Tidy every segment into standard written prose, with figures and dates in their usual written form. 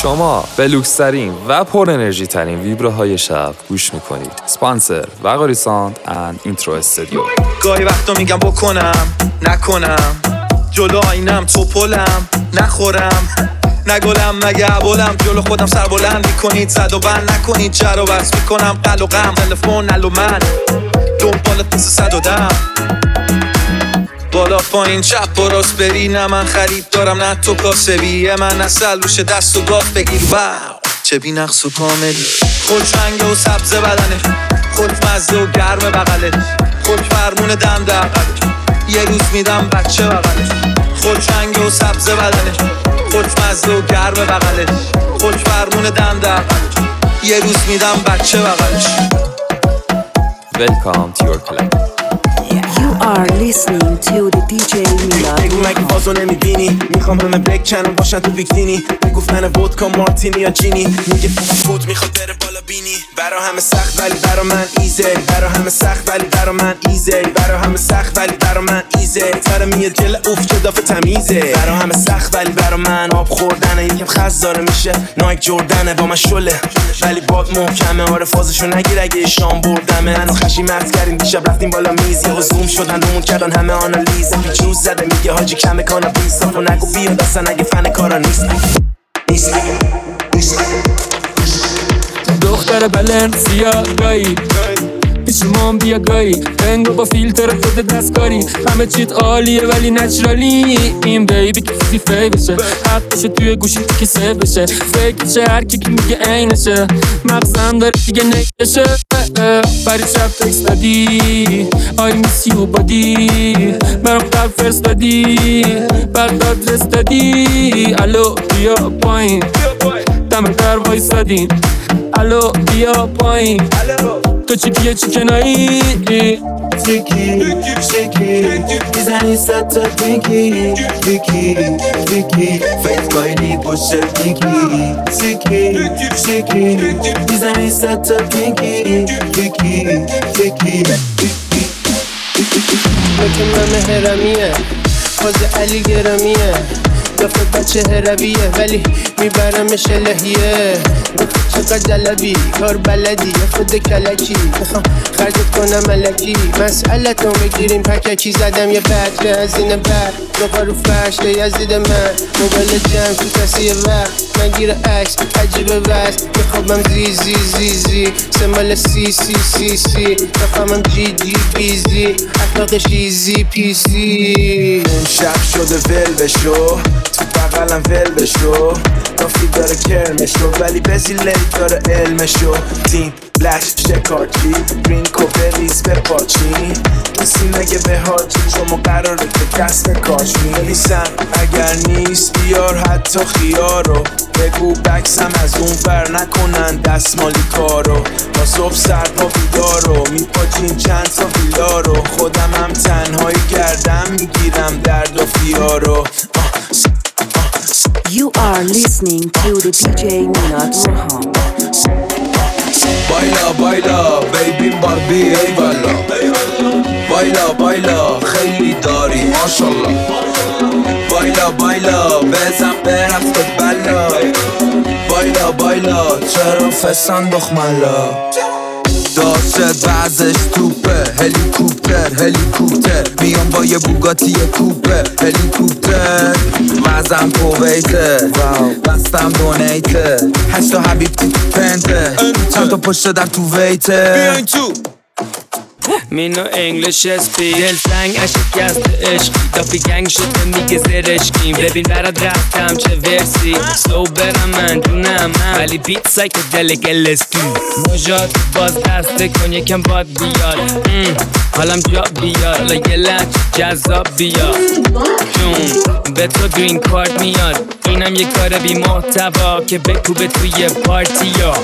شما به لوکس‌ترین و پر انرژی ترین ویبروهای شب گوش میکنید. سپانسر وقاری ساوند اند اینترو استودیو. گاهی وقتا میگم بکنم نکنم، جلو آینم توپلم نخورم، نگلم مگه عبالم، جلو خودم سر بلند میکنید، زد و بند نکنید، جر و بس میکنم قل و غم، تلفن نل و من دنبالت مثل صد و دم، بالا پایین چپ و راست بری، نه من خرید دارم نه تو کاسبیه، من اصل روش دست و گاف بگیر. واو چه بی نقص و کاملی، خودچنگه و سبز بدنه، خودمزه و گرم بغله، خود فرمون دم دقله، یه روز میدم بچه بغله، خودچنگه و سبز بدنه، خودمزه و گرم بغله، خود فرمون دم دقله، یه روز میدم بچه بغلش. Welcome to your club. You are listening to the DJ Milad. بگو مگه بازو نمیبینی، میخوام همه بکنم باشن تو بیکینی، بگفتن ودکا مارتینی یا جینی، میگه فوت میخواد بره بالا بینی، برا همه سخت ولی برا من ایزی، برا همه سخت ولی برا من ایزی، برا همه سخت ولی برا من ایزی، تر میاد جل اوف که دافه تمیزه، برا همه سخت ولی برا من آب خوردنه، یکم خزداره میشه نایک جردنه با من شله، ولی باد محکمه، آره فازشو نگیر اگه شام بردمه، منو خشی مرد کردیم دیشب رفتیم بالا میز، یهو زوم شدن رومون کردن همه آنالیز، پیچروز زده میگه حاجی کمه کانا بیست، و نگو بیاد اصلا اگه فن کارا نیست. دختر بلنسیا گایی پیشمان بیا گایی، انگو با فیلتر خود دستکاری، همه چیت عالیه ولی نچرالی، این بیبی کسی فی بشه، حقشه توی گوشی که سیف بشه، فکرشه هر کی میگه اینشه، مغزم داره دیگه نیشه، برای شب تکست دادی آی میسی و بادی، برام قلب فرست دادی بعد آدرس دادی، الو بیا پایین دم در وایسادین، الو بیا پایین تو چیکیه چیکنایی، Vicky, میزنی ست تا دیگی، Vicky فیت باینی پشه دیگی، Vicky میزنی ست تا دیگی، Vicky مکه من هرمیه، باز علی گرمیه، دفت بچه هرویه ولی میبرمش الهیه، چقدر جلبی کار بلدی خود کلکی، میخوام خرجت کنم ملکی، مسئلتون بگیریم پککی، زدم یه بطره از این بر نقا رو فرش یزید من، موبایل جمع تو کسی وقت نگیره عکس عجیبه وز، میخوابم زی سمال سی بخوامم جی بیزی، اخلاقش ایزی پیزی، شب شده ول بشو تو بغلم ول بشو، کافی داره کرمشو ولی بزی لیت داره علمشو، تیم بلش شکارچی گرین بریز به پاچی، کسی نگه به حاجی شما قراره که دست کاش میلیسم، اگر نیست بیار حتی خیارو، بگو بکسم از اون ور نکنن دستمالی کارو، با صبح سرپا بیدارو میپاچین چند تا ویلارو، خودم هم تنهایی کردم میگیرم درد و فیارو. You are listening to the DJ Milad Rohan. بایلا بیبی باربی ای بالا خیلی داری ماشالله، بایلا بزن برفت بلا، چرا فسان دخملا، داشت بعضش توپه، هلیکوپتر میام با یه بوگاتی کوپه، هلیکوپتر وزم کویته، بستم دونیته، 8 حبیبتی تو پنته، چند تا پشت در تو ویته، بیاین تو مینو انگلیش اسپیک، دلتنگ اشکست عشقی، دافی گنگ شده میگه زرشکیم، ببین برات رفتم چه ورسی، سلو برم من دونم من، ولی بیت سایکو دلک LSD، نجات باز دسته کن یکم باد بیاد، حالم جا بیاد، حالا یه لچ جذاب بیاد، جون به تو گرین کارت میاد، اینم یه کار بی محتوا که بکوبه توی پارتی ها،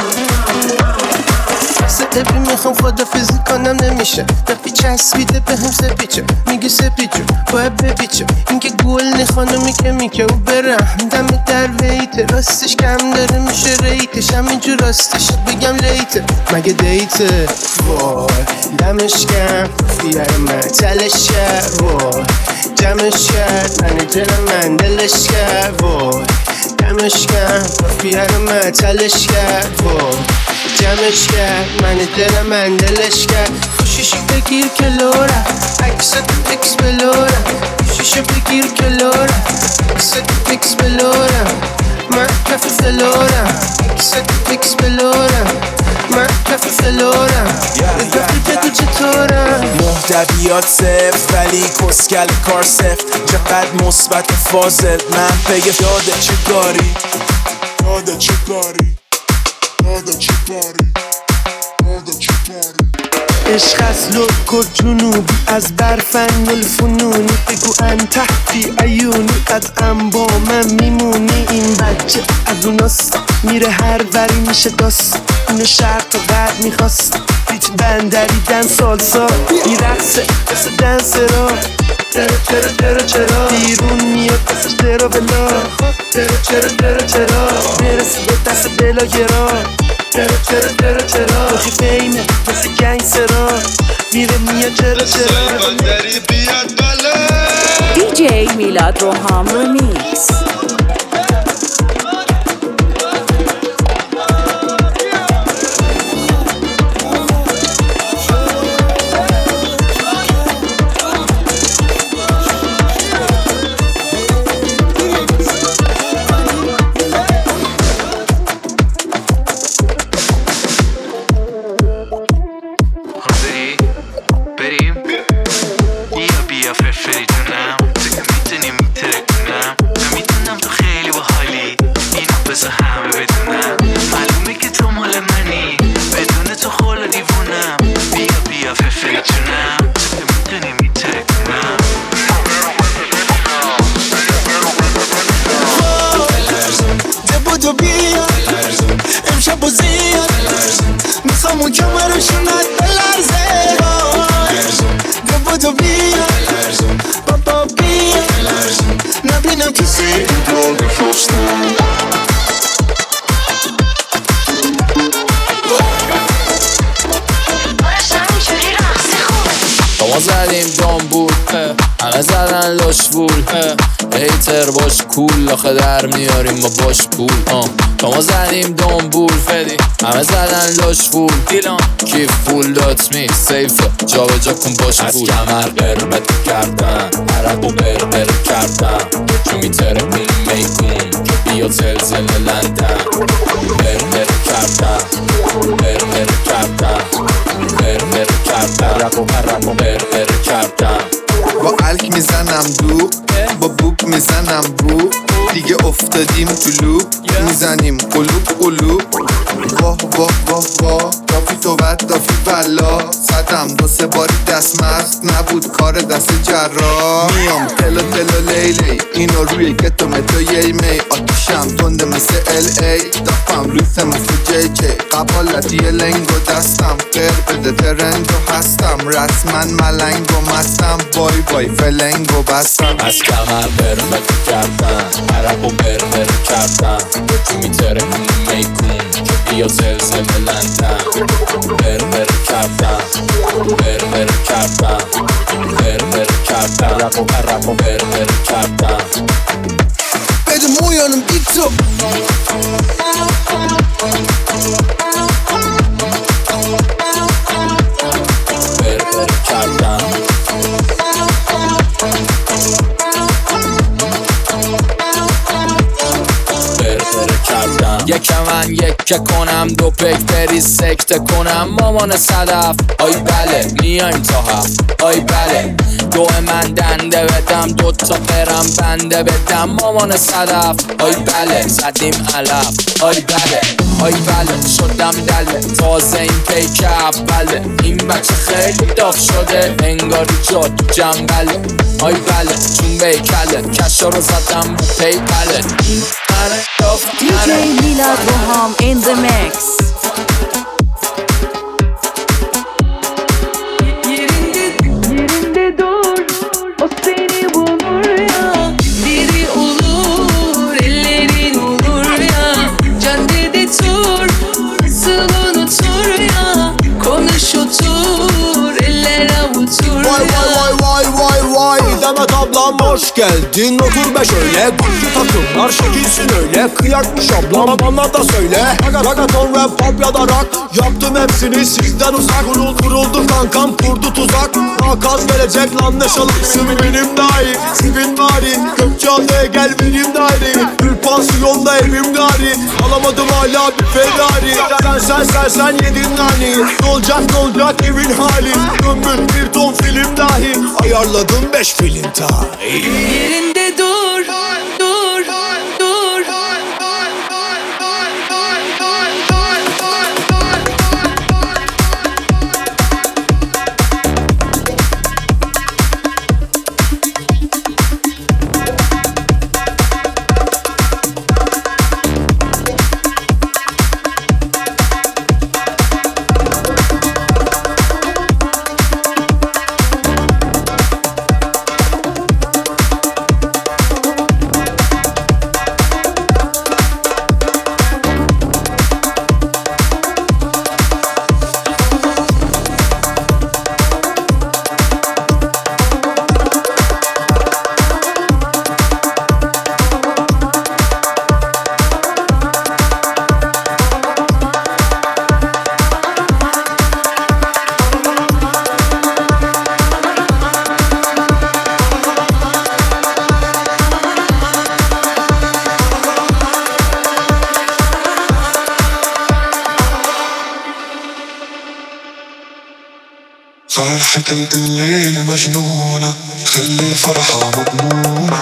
سپی میخوام خدافزی کنم نمیشه، وقتی چسبیده به هم سپیچه، میگه سپیچو باید بپیچه، این که گل خانمی که میکه و برم دم در ویته، راستش کم داره میشه ریتش، همینجور راستش بگم لیته مگه دیته، وای دمش کم بیار من تلش کرد، وای جمعش کرد من دل من دلش کرد، وای جمعش کرد بیارم معطلش کرد جمعش کرد من دلم من دلش کرد خوشیشو بگیر کلورم عکست فیکس بلورم خوشیشو بگیر کلورم عکست فیکس بلورم من کف فلورم عکست فیکس بلورم من کف فلورم گفتی بگو چطورم محتویات صفر ولی کسکل کار سفت چقدر مثبت فاضل من پی یاده چه کاری یاده چه کاری یاده چه کاری یاده چه کاری عشق از لوکو جنوبی از برفن الفنونی بگو انت فی عیونی قدم با من میمونی این بچه از اوناست میره هر وری میشه داست اون شرق و غرب میخواست بیت بندری دن سالسا میرقصه مثل دنسرا چرا بیرون میاد پسش درا بلا چرا میرسی به دست بلا گرا چرا بخی فیمه مثل گنگسترا میره میاد چرا DJ Milad Roham Remix. ما زدیم دامبول همه زدن لاش بول هیتر باش کول آخه در میاریم ما باش پول ما زدیم دامبول فدی همه زدن لاش بول کیف فول دات می سیف جا به جا کن باش پول از کمر قرمت کردن عرب و برقر کردن چون میتره اون میکون بیا زلزل لندن برقر کردن برقر کردن برقر کردن برقر کردن با الک میزنم دو با بوک میزنم بو دیگه افتادیم تو لوپ میزنیم قلوب واه واه واه واه دافی توبت دافی بلا زدم 2-3 باری دست مست نبود کار دست جرا میام تلو لیلی اینو روی گتو متو یی می آتیشم تنده مثل ال ای دافم لوسه مثل جی جی قبالتی لنگو دستم قر بده ترندو هستم رسما ملنگو مستم بای بای فلنگو بستم از کمر برمت کردن عرب و برمر کردن میتره اون میکون بیا زلزل لندن برمر کردن برمر کردن برمر کردن عرب و برمر کردن بده مویانم بیتو برمر کردن یک من یک کنم دو پک بری سکته کنم مامان صدف آی بله میایم تا هفت آی بله دو من دنده بدم 2 تا قرم بنده بدم مامان صدف آی بله زدیم علف آی بله شدم دله تازه این پیک اوله این بچه خیلی داغ شده انگاری جاد جنبله آی بله چون بیکله کشا رو زدم پیپله DJ Milad Roham in the mix. Yerinde dur, o seni bulur ya. Biri olur, ellerin olur ya. Caddede tur, nasıl unutur ya. Konuş otur, eller avutur ya. Vay Demet ablam mor hoş geldin otur be şöyle. Güçlü takımlar şekilsin öyle. Kıyakmış ablam bana da söyle. Ragaton rap pop ya da rock, yaptım hepsini sizden uzak. Kuruldu kankam kurdu tuzak. Nakaz verecek lan ne şalıksın benim dahi. Sivin bari Gökçeada'ya gel benim dahi. Bir pansiyonda evim gari. Alamadım hala bir Ferrari. Sen yedin nani. Ne olacak evin hali. Ömür bir ton film dahi. Ayarladım 5 film dahi. Yerinde dur, dur, dur. فرحة الليل مجنونة خلي الفرحة مضمونة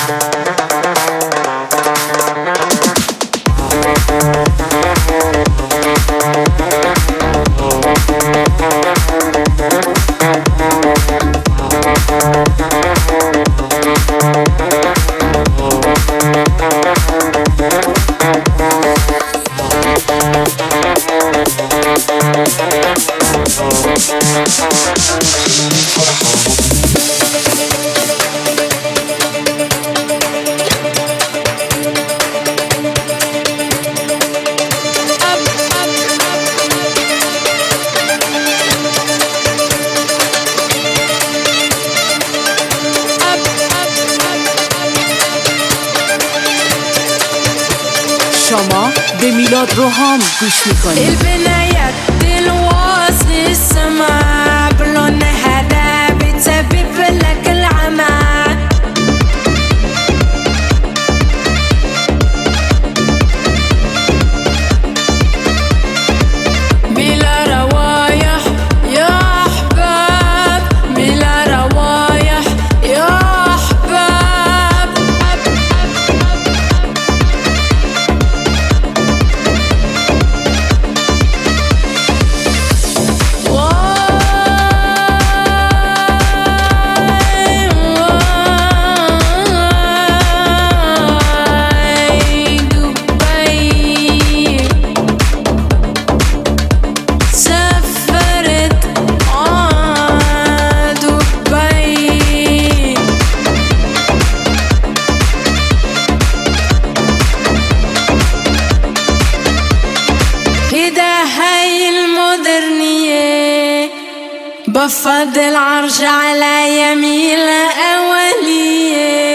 شما به میلاد رو هم گوش میکنید. البنايات دلواصل السماء بلون هذا بتسبب لك العمى بلا روايح يا أحباب بلا روايح يا أحباب بفضل عرش على يمين الأولية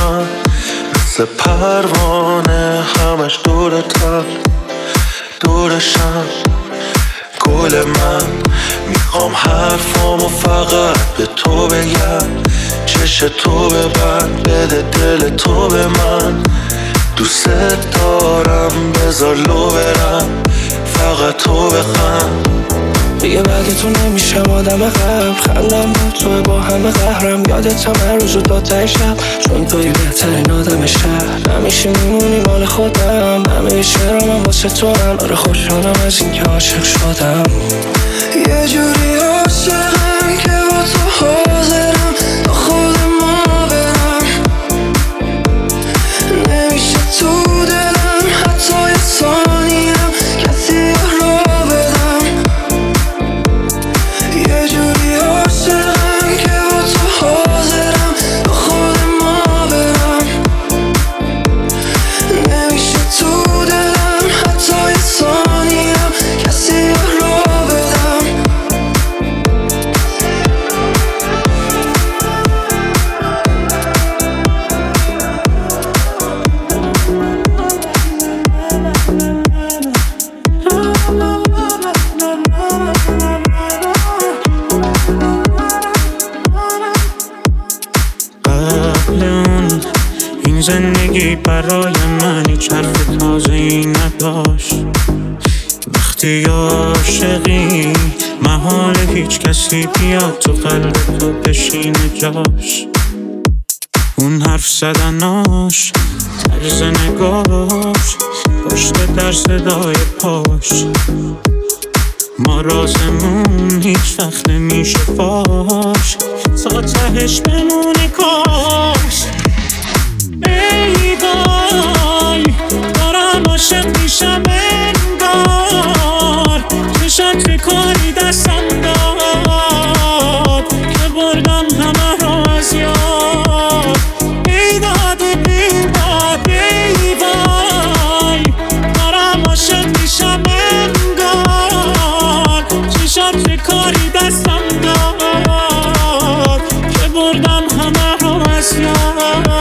من مثل پروانه همش دورتم دورشم گل من میخوام حرفامو فقط به تو بگم چش تو ببند بده دل تو به من دوست دارم بذار لو برم فقط تو بخند دیگه بعد تو نمیشم آدم قبل خندم با تو با همه قهرم یادت هم هر روز و داتای شب چون توی بهترین آدم شهر همیشه میمونی مال خودم همه شعرام هم واسه تو هم آره خوشحالم از این که عاشق شدم یه جوری عاشقم که با تو حاضرم تا خود ما برم نمیشه تو دلم حتی یه ثانیم کسی رو بدم یه جوری عاشقم که با تو حاضرم تا خود ما برم نمیشه تو دلم حتی یه ثانیم کسی رو بدم قبل اون این زندگی برای من هیچ حرف تازه‌ای نداشت وقتی عاشقی محال هیچ کسی بیاد تو قلب تو بشینه جاش اون حرف زدناش طرز نگاش پشت در صدای پاش ما رازمون هیچ وقت نمیشه فاش تا تهش بمونه کاش ای وای دارم عاشق میشم انگار چشات کاری دستم داد که بردم همه رو از یاد ای داد ای داد ای وای دارم عاشق میشم انگار چشات کاری دستم داد که بردم همه رو از یاد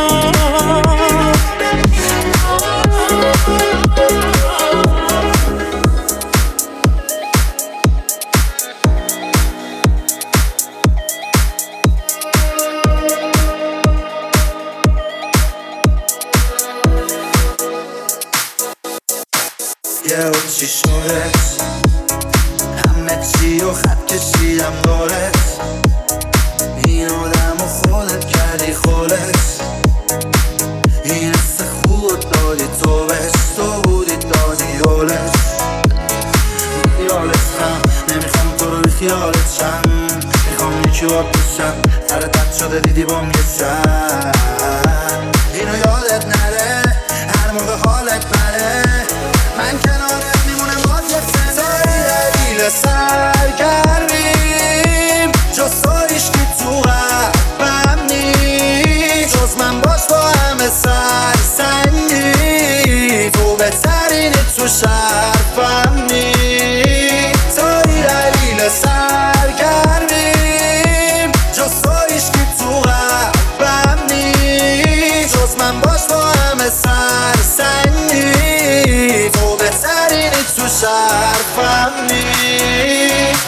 یه چی شدت همه چی و خط کشیدم دارت این آدم و خودت کردی خودت این حس خود دادی تو بهش تو بودی دادی یالت یالتم نمیخوام تو رو خیالت شم میخوام یکی بار بشم تردت شده دیدی بام یه شم اینو یادت نره هر موقع حالت بره من کنارت میمونم باز یه سنه دلیل سرگرمیم جز تو عشقی تو قلبم نیست جز من باش با همه سرسنگی تو بهترینی تو شرفم نیست تو دلیل سرگرمیم جز تو عشقی تو قلبم نیست جز من باش با همه سرسنگی تو بهترینی تو شرفم نیست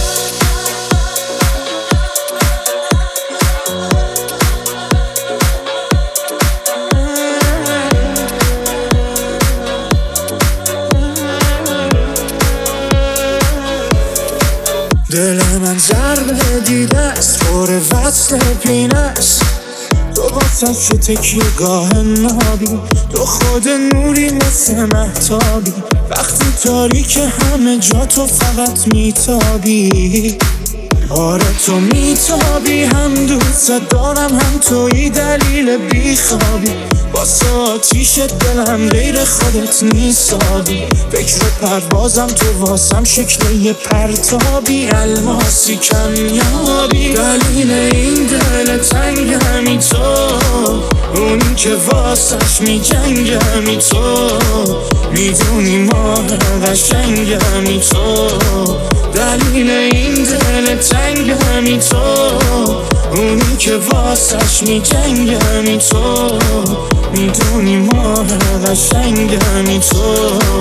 دل من ضربه دیده است پر وصل پینه است تو واسه که تکیه گاه نابی تو خود نوری مثل مهتابی وقتی تاریک همه جا تو فقط میتابی آره تو میتابی هم دوست دارم هم توی دلیل بیخوابی واسه آتیش دلم غیر خودت نیسابی فکر پروازم تو واسم شکل یه پرتابی الماسی کمیابی دلیل این دل تنگ همی تو اونی که واسش می جنگ همی تو میدونی ماه قشنگ همی تو دلیل این دل تنگ همی تو اونی که واسش می جنگ همی تو میدونی ماه قشنگ همی تو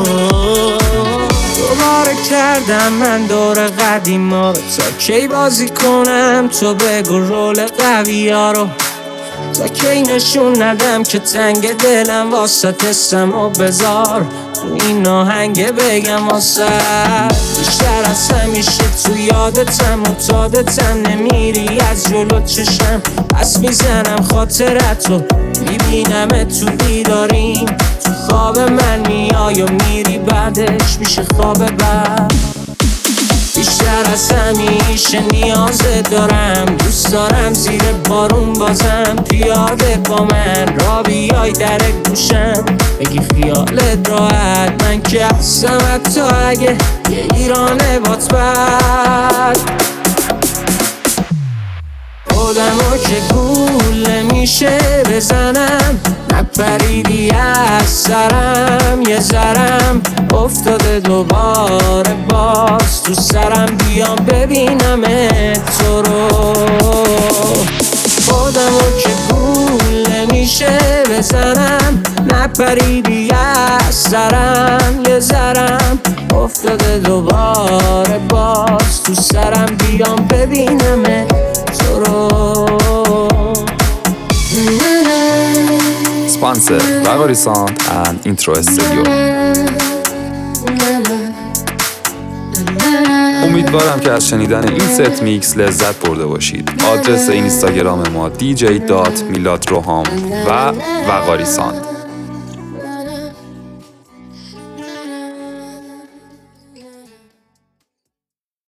دوباره کردم من دور قدیما تا کی بازی کنم تو بگو رول قوی ها رو تا کی نشون ندم که تنگ دلم واسه تستم و بذار تو این آهنگ بگم واسه بیشتر از همیشه تو یادتم معتادتم نمیری از جلو چشم پس میزنم خاطرتو میبینم تو بیداریم تو خواب من میای و میری بعدش میشه خواب بعد بیشتر از همیشه نیازت دارم دوست دارم زیر بارون بازم پیاده با من را بیای در گوشم بگی خیالت راحت من که هستم حتی اگه یه ایرانه بات بد خودمو که گول میشه بزنم نپریدی از سرم یه ذرم افتاده دوباره باز تو سرم بیام ببینم تو رو خودمو که گول نمیشه بزنم نپریدی از سرم یه ذرم افتاده دوباره باز تو سرم بیام ببینم تو رو Sponsor Vagari Sound and Intro Studio. امیدوارم که از شنیدن این ست میکس لذت برده باشید. آدرس اینستاگرام ما dj.miladroham و Vagari Sound.